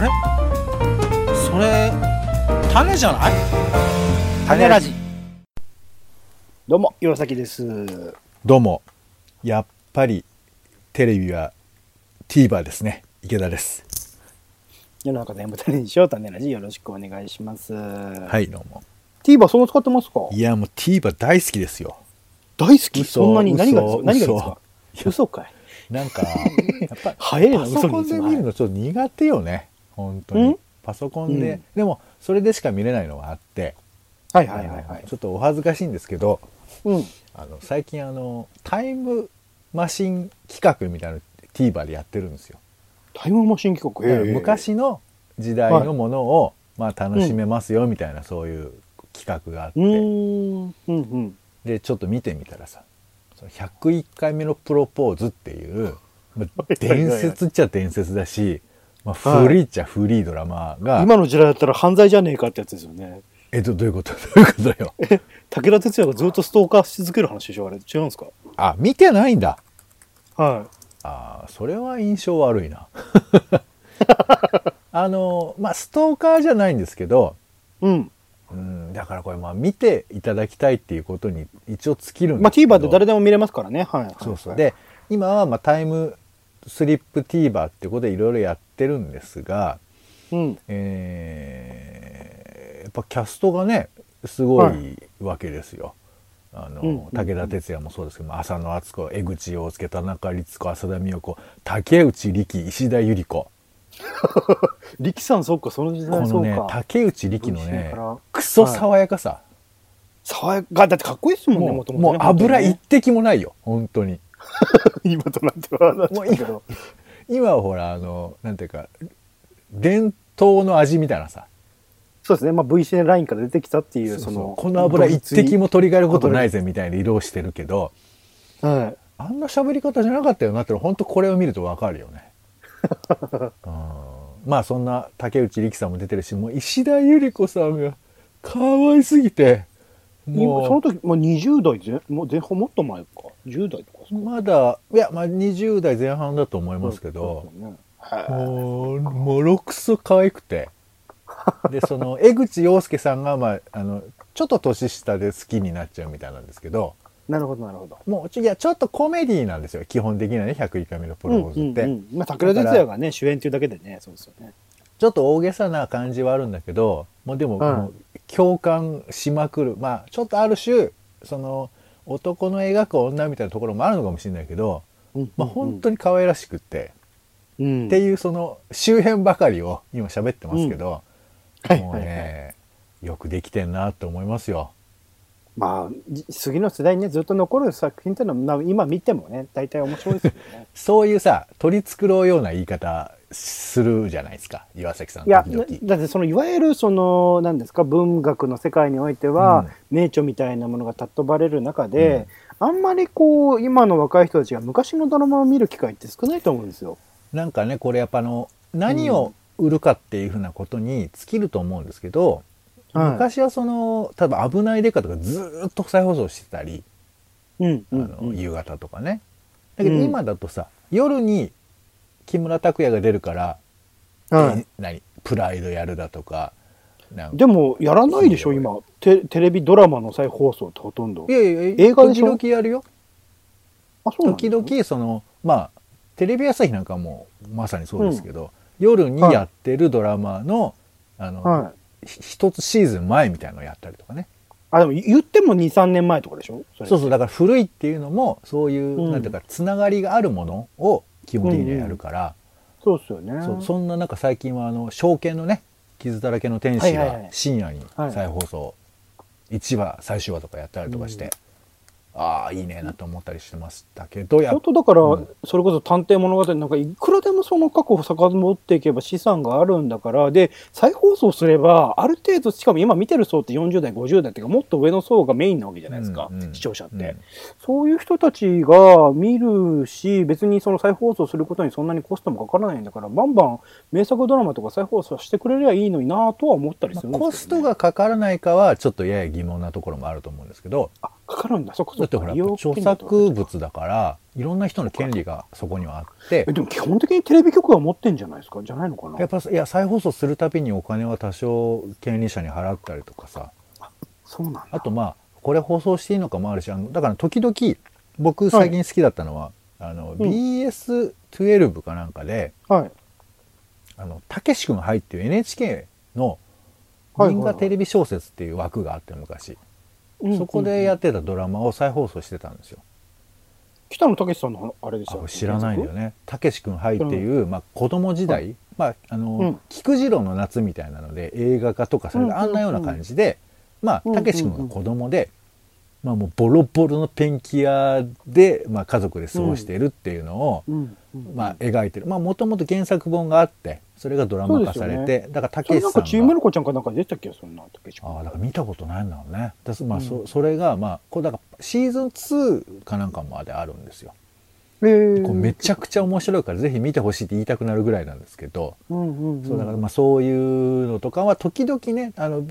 れそれ種じゃない？種ラジ。 どうも岩崎です。 どうも、やっぱりテレビは TVer ですね。池田です。 世の中全部種にしよう。種ラジよろしくお願いします。 はい、どうも。 TVer そんな使ってますか？ いや、もう TVer 大好きですよ。 大好き？ 嘘そんなに何がですか？ 嘘何がですか？嘘かい。 なんかやっぱ早いな。 パソコンで見るのちょっと苦手よね、本当に。パソコンで、でもそれでしか見れないのがあって、 はいはいはいはい。 ちょっとお恥ずかしいんですけど、 うん。 最近タイムマシン企画みたいなの TVer でやってるんですよ。 タイムマシン企画。 だから昔の時代のものを、まあ、楽しめますよみたいな、そういう企画があって、でちょっと見てみたらさ、その101回目のプロポーズっていう、まあ、伝説っちゃ伝説だし、まあ、古いっちゃ古いドラマが、 今の時代だったら犯罪じゃねえかってやつですよね。 どういうことどういうことよ。 武田鉄矢がずっとストーカーし続ける話でしょ、あれ。違うんですか？ あ、見てないんだ。 はい。 あ、それは印象悪いな。まあストーカーじゃないんですけど、だからこれまあ見ていただきたいっていうことに一応尽きるんですけど、 まあ TVer で誰でも見れますからね。はい、はい、 そうそう。で今はまあタイムスリップ TVer ってことでいろいろやってるんですが、やっぱキャストがねすごいわけですよ。武田鉄矢もそうですけど、浅野敦子、江口洋介、田中律子、浅田美代子、竹内力、石田ゆり子。 力さん、そっか、その時代そうか。 このね、竹内力のね、クソ爽やかさ。 爽やか、だってかっこいいですもんね、もともと。 もう油一滴もないよ、本当に。 今となってはなんだけど。 今はほら、なんていうか、伝統の味みたいなさ。 そうですね、まあ VCN ラインから出てきたっていう、 この油一滴も取り替えることないぜみたいな色をしてるけど、 はい。 あんな喋り方じゃなかったよなってのは本当これを見るとわかるよね。まあそんな竹内力さんも出てるし、もう石田ゆり子さんが可愛すぎて、 もうその時もう20代もう前半もっと前か10代とかですか？ まだいや、まあ20代前半だと思いますけど、もうもろくそ可愛くて、でその江口洋介さんがまあちょっと年下で好きになっちゃうみたいなんですけど。 なるほどなるほど。 もういやちょっとコメディなんですよ、基本的にはね。101回目のプロポーズって、 まあ武田鉄矢がね主演っていうだけでね、そうですよね。 ちょっと大げさな感じはあるんだけど、もうでも、もう共感しまくる。まあちょっとある種その男の描く女みたいなところもあるのかもしれないけど、まあ本当に可愛らしくって、っていうその周辺ばかりを今喋ってますけど、もうね、よくできてんなと思いますよ。 まあ次の世代にねずっと残る作品っていうのは今見てもね大体面白いですよね。 そういうさ、取り繕うような言い方するじゃないですか、岩崎さん。 いやだってそのいわゆるその何ですか、文学の世界においては、名著みたいなものが尊ばれる中で、あんまりこう今の若い人たちが昔のドラマを見る機会って少ないと思うんですよ。 なんかね、これやっぱ何を売るかっていうふうなことに尽きると思うんですけど、昔はその例えば危ないデカとかずーっと再放送してたり、夕方とかね。だけど今だとさ、夜に木村拓哉が出るから、プライドやるだとか。 でもやらないでしょ今テレビドラマの再放送ってほとんど。 いやいや、 映画でしょ？ 時々やるよ。 あ、そうなんですか？ 時々そのまあテレビ朝日なんかもまさにそうですけど、夜にやってるドラマの一つシーズン前みたいなのをやったりとかね。 あ、でも言っても 2,3 年前とかでしょ？ そうそう、だから古いっていうのもそういう、なんていうかつながりがあるものを基本的にはやるから、 そうですよね。 そんな中最近は証券のね、傷だらけの天使が深夜に再放送、1話最終話とかやったりとかして、ああいいねなと思ったりしてましたけど、 本当だから、それこそ探偵物語なんかいくらでもその過去を遡っていけば資産があるんだから、で再放送すればある程度、しかも今見てる層って40代50代っていうかもっと上の層がメインなわけじゃないですか、視聴者って、そういう人たちが見るし、別にその再放送することにそんなにコストもかからないんだから、バンバン名作ドラマとか再放送してくれりゃいいのになとは思ったりするんですけど、ね、 コストがかからないかはちょっとやや疑問なところもあると思うんですけど、 かかるんだ、そこだってほら著作物だからいろんな人の権利がそこにはあって。 でも基本的にテレビ局は持ってんじゃないですか、じゃないのかな。 やっぱいや再放送するたびにお金は多少権利者に払ったりとかさ。 そうなんだ。 あとまあこれ放送していいのかもあるし、だから時々僕最近好きだったのは、BS12 かなんかで、 はい、 たけし君入ってる NHK の銀河テレビ小説っていう枠があって昔、そこでやってたドラマを再放送してたんですよ。 北野武さんのあれですよ。 知らないんだよね。たけし君入っていう、まあ、子供時代、菊次郎の夏みたいなので映画化とかされたあんなような感じで、まあたけし君が子供で、まあもうボロボロのペンキ屋で、まあ、家族で過ごしているっていうのを、まあ描いてる。まあもともと原作本があってそれがドラマ化されて、だからたけしさんがなんかちびまる子ちゃんかなんか出たっけ、そんなたけし君。 だから見たことないんだろうね。まあそれがまあこれだからシーズン2かなんかまであるんですよ。これめちゃくちゃ面白いからぜひ見てほしいって言いたくなるぐらいなんですけど、そうだからまあそういうのとかは時々ね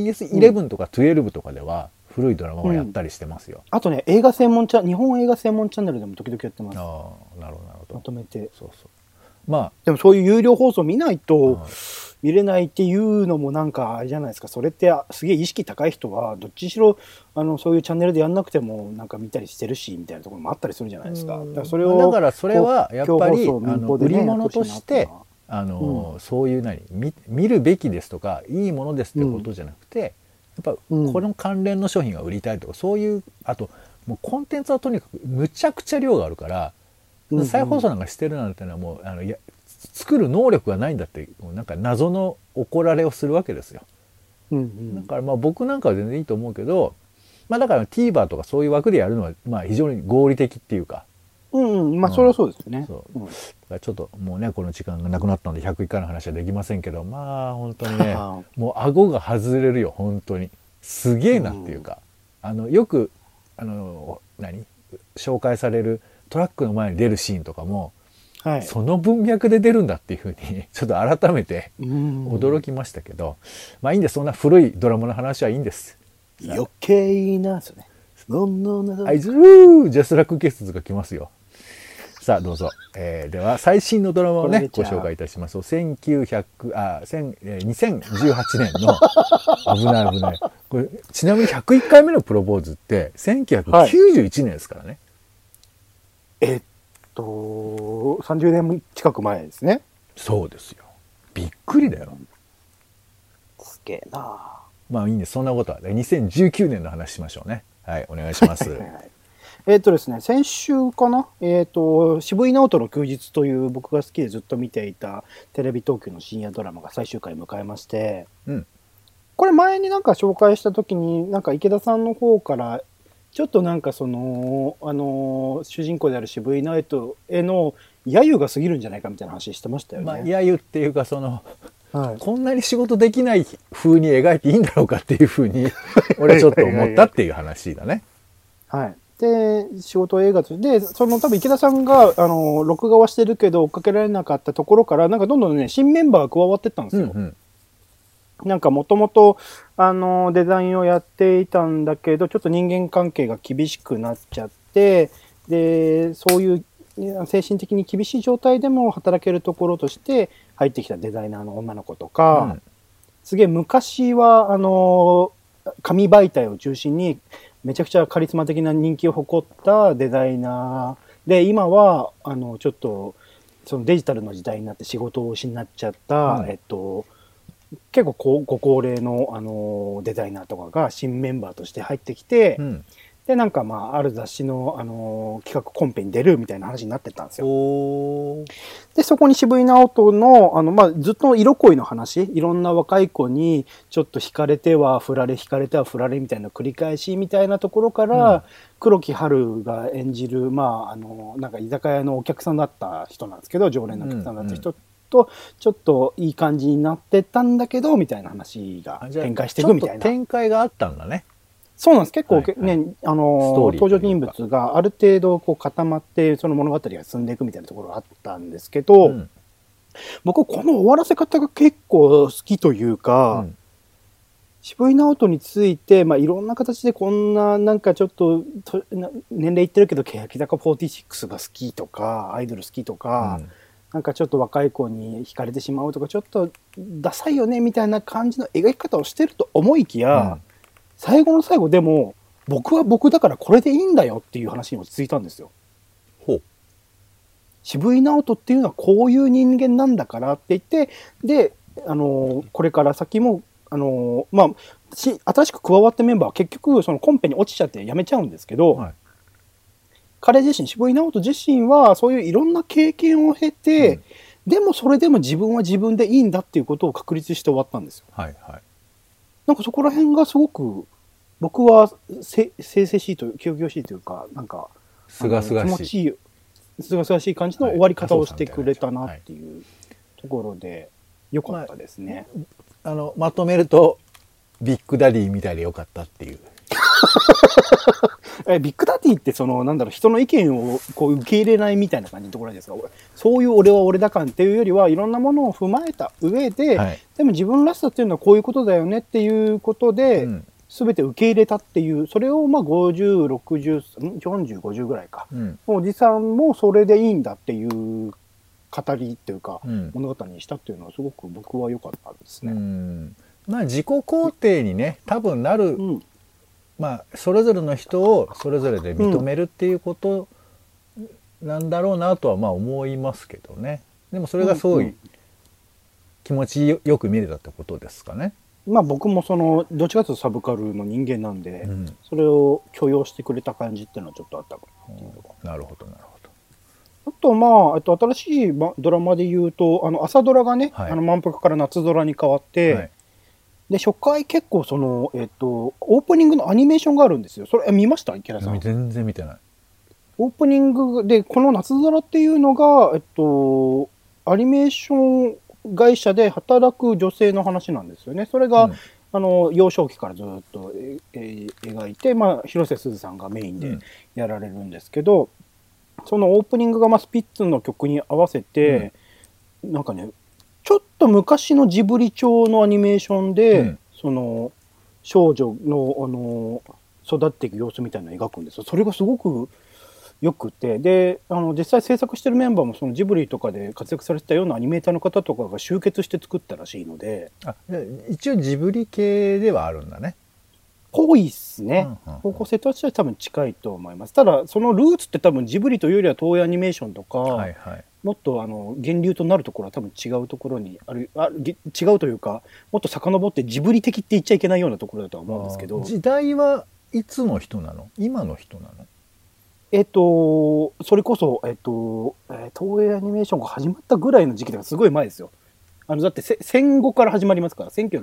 BS11 とか12とかでは古いドラマをやったりしてますよ。 あとね、日本映画専門チャンネルでも時々やってます。 なるほどなるほど。 まとめて。 そうそう。まあでもそういう有料放送見ないと見れないっていうのもなんかあれじゃないですか。それってすげえ意識高い人はどっちにしろそういうチャンネルでやんなくてもなんか見たりしてるしみたいなところもあったりするじゃないですか。 だからそれはやっぱり売り物としてそういう見るべきですとかいいものですってことじゃなくて、やっぱこの関連の商品が売りたいとかそういう、あともうコンテンツはとにかくむちゃくちゃ量があるから、再放送なんかしてるなんてのはもう作る能力がないんだってなんか謎の怒られをするわけですよ。だからまあ僕なんかは全然いいと思うけど、まあだから TVer とかそういう枠でやるのはまあ非常に合理的っていうか。 まあそれはそうですよね。 だからちょっともうねこの時間がなくなったので101回の話はできませんけど、まあ本当にねもう顎が外れるよ本当にすげえなっていうか、よく紹介されるトラックの前に出るシーンとかも、その文脈で出るんだっていうふうにちょっと改めて驚きましたけど、まあいいんです。そんな古いドラマの話はいいんです。 余計なですね。 アイズルージャスラック結が来ますよ。さあどうぞ、では最新のドラマをねご紹介いたします。2018年の危ないこれちなみに101回目のプロポーズって1991年ですからね。 30年近く前ですね。 そうですよ。びっくりだよ。 すげえな。 まあいいんです。そんなことはね2019年の話しましょうね。はいお願いします。 ですね、先週かな、渋井直人の休日という僕が好きでずっと見ていたテレビ東京の深夜ドラマが最終回迎えまして、これ前になんか紹介した時になんか池田さんの方からちょっとなんか主人公である渋井直人への揶揄が過ぎるんじゃないかみたいな話してましたよね。 まあ揶揄っていうかこんなに仕事できない風に描いていいんだろうかっていう風に俺ちょっと思ったっていう話だね。 はい。で、仕事映画で、多分池田さんが、録画はしてるけど追っかけられなかったところから、なんかどんどんね、新メンバーが加わってったんですよ。なんかもともと、デザインをやっていたんだけど、ちょっと人間関係が厳しくなっちゃって、で、そういう精神的に厳しい状態でも働けるところとして入ってきたデザイナーの女の子とか、すげえ昔は、紙媒体を中心に、めちゃくちゃカリスマ的な人気を誇ったデザイナーで、今はちょっとそのデジタルの時代になって仕事を失っちゃった、結構ご高齢のデザイナーとかが新メンバーとして入ってきて、でなんかまあある雑誌の企画コンペに出るみたいな話になってたんですよ。でそこに渋井直人のまあずっと色恋の話、いろんな若い子にちょっと惹かれては振られ惹かれては振られみたいな繰り返しみたいなところから、黒木華が演じるまあなんか居酒屋のお客さんだった人なんですけど、常連のお客さんだった人とちょっといい感じになってたんだけどみたいな話が展開していくみたいな。 ちょっと展開があったんだね。 そうなんです。結構ね、登場人物がある程度こう固まって、その物語が進んでいくみたいなところがあったんですけど、僕この終わらせ方が結構好きというか、 渋井直人について、まあ、いろんな形でこんな、なんかちょっと、年齢いってるけど、欅坂46が好きとか、アイドル好きとか、なんかちょっと若い子に惹かれてしまうとか、ちょっとダサいよね、みたいな感じの描き方をしてると思いきや、最後の最後でも、僕は僕だからこれでいいんだよっていう話に落ち着いたんですよ。 ほう。 渋井直人っていうのはこういう人間なんだからって言って、で、これから先も、まあ、新しく加わったメンバーは結局そのコンペに落ちちゃって辞めちゃうんですけど、はい、彼自身、渋井直人自身はそういういろんな経験を経て、でもそれでも自分は自分でいいんだっていうことを確立して終わったんですよ。 はいはい。 なんかそこら辺がすごく僕はせ々しいという清々しいというか、なんかすがすがしい、 気持ちいいすがすがしい感じの終わり方をしてくれたなっていうところで良かったですね。 まとめるとビッグダディみたいで良かったっていう。 ビッグダディってそのなんだろう、人の意見をこう受け入れないみたいな感じのところですか。そういう俺は俺だ感っていうよりはいろんなものを踏まえた上で、はい、でも自分らしさっていうのはこういうことだよねっていうことで、全て受け入れたっていう、それをまあ50、60、40、50ぐらいか、おじさんもそれでいいんだっていう語りっていうか、物語にしたっていうのはすごく僕は良かったですね。 まあ自己肯定にね多分なる、まあそれぞれの人をそれぞれで認めるっていうことなんだろうなとはまあ思いますけどね。でもそれがすごい気持ちよく見れたってことですかね。 まあ僕もそのどっちかというとサブカルの人間なんで、それを許容してくれた感じっていうのはちょっとあったかなっていうのが。 なるほどなるほど。 あとまあ新しいドラマで言うと朝ドラがね、満腹から夏ドラに変わって、で初回結構そのオープニングのアニメーションがあるんですよ。それ見ました池田さん？ 全然見てない。 オープニングでこの夏空っていうのがアニメーション会社で働く女性の話なんですよね。それが、幼少期からずっと、描いて、まあ、広瀬すずさんがメインでやられるんですけど、そのオープニングが、まあ、スピッツの曲に合わせて、なんかねちょっと昔のジブリ調のアニメーションで、その少女の、育っていく様子みたいなのを描くんですよ。それがすごくよくて、で実際制作してるメンバーもそのジブリとかで活躍されてたようなアニメーターの方とかが集結して作ったらしいので、 一応ジブリ系ではあるんだね。 ぽいっすね。方向性としては多分近いと思います。ただそのルーツって多分ジブリというよりは東映アニメーションとか、もっと源流となるところは多分違うところに違うというか、もっと遡ってジブリ的って言っちゃいけないようなところだとは思うんですけど。 時代はいつの人なの？今の人なの？ それこそ、東映アニメーションが始まったぐらいの時期だからすごい前ですよ。だって戦後から始まりますから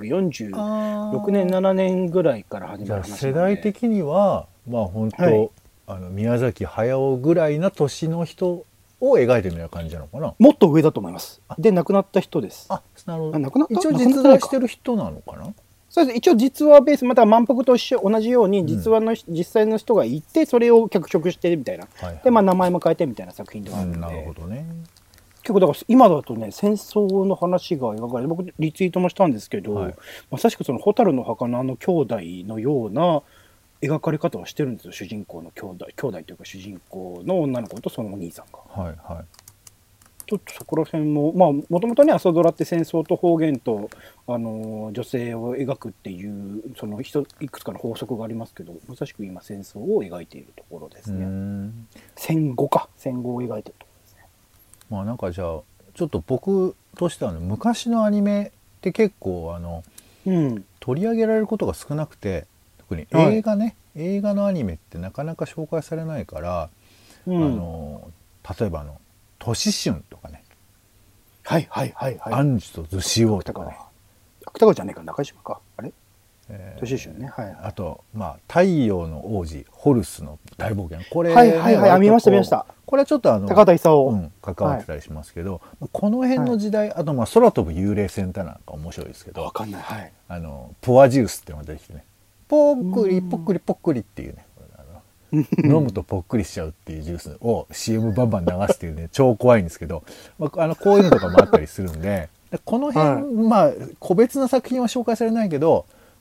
、1946年、7年ぐらいから始まる話なんで。 世代的には、まあ本当、宮崎駿ぐらいな年の人を描いてるような感じなのかな。 もっと上だと思います。で、亡くなった人です。 なるほど。 亡くなった？ 一応実在してる人なのかな。 そうです。一応実話ベース、また満腹と同じように実際の人がいて、それを脚色してみたいな、でまあ名前も変えてみたいな作品ではあるので。 なるほどね。 結構だから今だとね、戦争の話が描かれて、僕リツイートもしたんですけど、まさしくその蛍の墓の兄弟のような描かれ方をしてるんですよ。主人公の兄弟というか主人公の女の子とそのお兄さんが。ちょっとそこら辺も、まあもともとね、朝ドラって戦争と方言と女性を描くっていうそのいくつかの法則がありますけど、まさしく今戦争を描いているところですね。戦後を描いてるところですね。 まあなんかじゃあちょっと僕としては昔のアニメって結構取り上げられることが少なくて、特に映画ね、映画のアニメってなかなか紹介されないから、例えば都市春とかね、アンジュとズシオとかね、 芥川じゃねえか、中島か、あれ、都市春ね、 あとまあ太陽の王子ホルスの大冒険、これ見ましたこれはちょっと高田勲関わってたりしますけど、この辺の時代、あとまあ空飛ぶ幽霊船ってなんか面白いですけど、 わかんない、 ポアジュースっていうのが出てきてね、ポックリポックリポックリっていうね、飲むとぽっくりしちゃうっていうジュースを CM バンバン流すっていうね、超怖いんですけど、こういうのとかもあったりするんで、この辺、まあ個別の作品は紹介されないけど、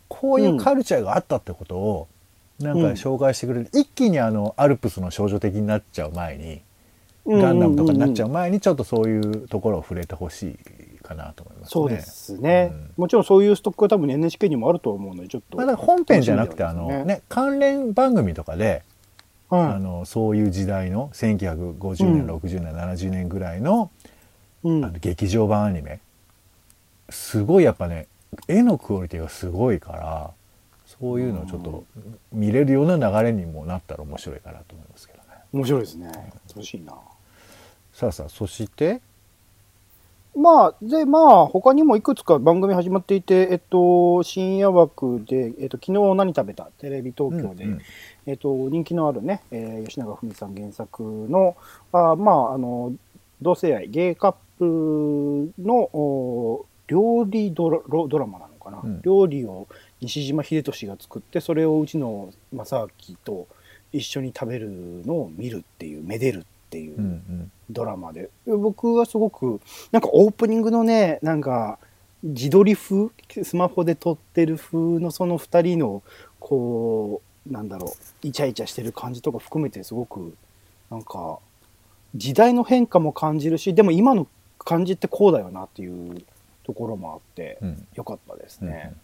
こういうカルチャーがあったってことをなんか紹介してくれる、一気にアルプスの少女的になっちゃう前に、ガンダムとかになっちゃう前にちょっとそういうところを触れてほしいかなと思いますね。 そうですね、もちろんそういうストックは多分 NHK にもあると思うので、ちょっと、 まあ、だから本編じゃなくて関連番組とかで、そういう時代の1950年、60年70年ぐらいの、劇場版アニメすごいやっぱね絵のクオリティがすごいから、そういうのをちょっと見れるような流れにもなったら面白いかなと思いますけどね。 面白いですね。楽しいな。 さあさあ、そしてまあ他にもいくつか番組始まっていて、深夜枠で、昨日何食べたテレビ東京で、人気のあるね、吉永文さん原作の同性愛ゲイカップルの料理ドラマなのかな、料理を西島秀俊が作って、それを内野正明と一緒に食べるのを見るっていう、めでるっていうドラマで、僕はすごくなんかオープニングのね、なんか自撮り風、スマホで撮ってる風のその2人のこうなんだろう、イチャイチャしてる感じとか含めて、すごくなんか時代の変化も感じるし、でも今の感じってこうだよなっていうところもあってよかったですね。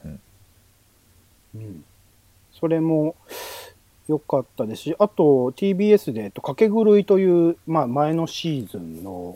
それも良かったですし、あと TBS でかけ狂いという、前のシーズンの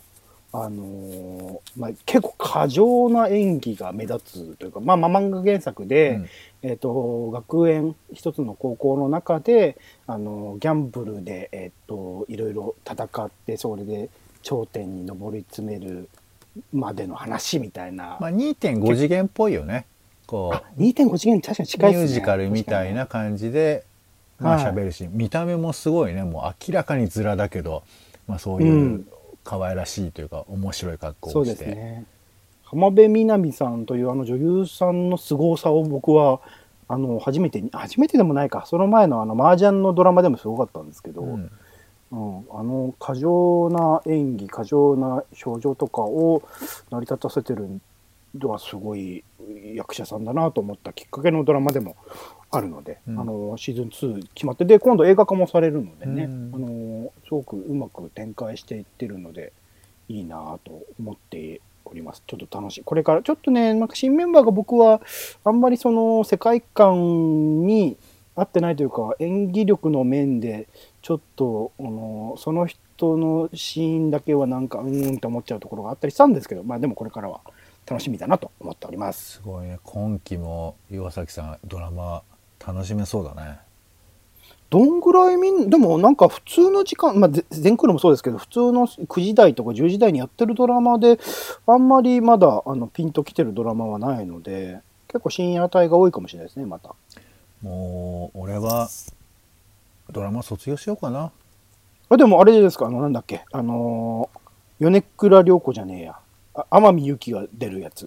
結構過剰な演技が目立つというか、漫画原作で、学園一つの高校の中でギャンブルで、いろいろ戦って、それで頂点に上り詰めるまでの話みたいな、 2.5 次元っぽいよね。こう 2.5 次元確かに近いですね。 ミュージカルみたいな感じで喋るし、見た目もすごいね、もう明らかにズラだけど、そういう可愛らしいというか面白い格好をして、 そうですね。浜辺美波さんという女優さんの凄さを僕は初めてでもないか、その前の麻雀のドラマでもすごかったんですけど、過剰な演技、過剰な表情とかを成り立たせてるのはすごい役者さんだなと思ったきっかけのドラマでもあるので、シーズン2決まって、で今度映画化もされるのでね、すごくうまく展開していってるのでいいなと思っております。ちょっと楽しい。これからちょっとね、なんか新メンバーが僕はあんまりその世界観に合ってないというか、演技力の面でちょっとその人のシーンだけはなんかって思っちゃうところがあったりしたんですけど、でもこれからは楽しみだなと思っております。 すごいね、今期も岩崎さんドラマ楽しめそうだね。 どんぐらいでもなんか普通の時間、全クールもそうですけど、普通の9時台とか10時台にやってるドラマであんまりまだピンときてるドラマはないので、結構深夜帯が多いかもしれないですね。またもう俺はドラマ卒業しようかな。 でもあれですか、なんだっけ、米倉涼子じゃねえや、天海祐希が出るやつ、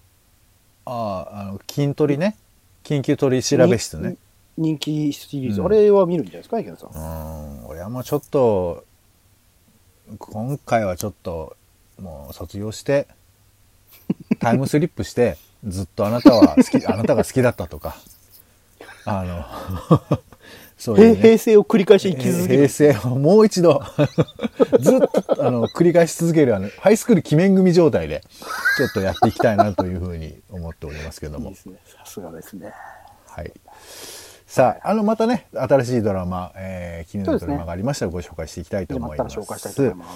筋トリね、緊急取調べ室ね、 人気シリーズ、あれは見るんじゃないですか、池田さん。 俺はもうちょっと今回はちょっともう卒業してタイムスリップしてずっとあなたが好きだったとかそういうね、 平成を繰り返し生き続ける、 平成をもう一度ずっと繰り返し続けるハイスクール鬼面組状態でちょっとやっていきたいなというふうに思っておりますけども。いいですね、 さすがですね。 はい。さあ、またね、新しいドラマ、気になるドラマがありましたらご紹介していきたいと思います。 紹介したいと思います。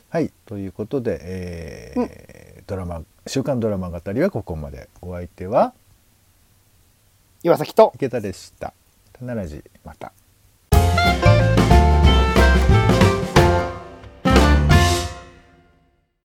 はい、ということで、週刊ドラマ語りはここまで。お相手は岩崎と池田でした。タナラジ、また。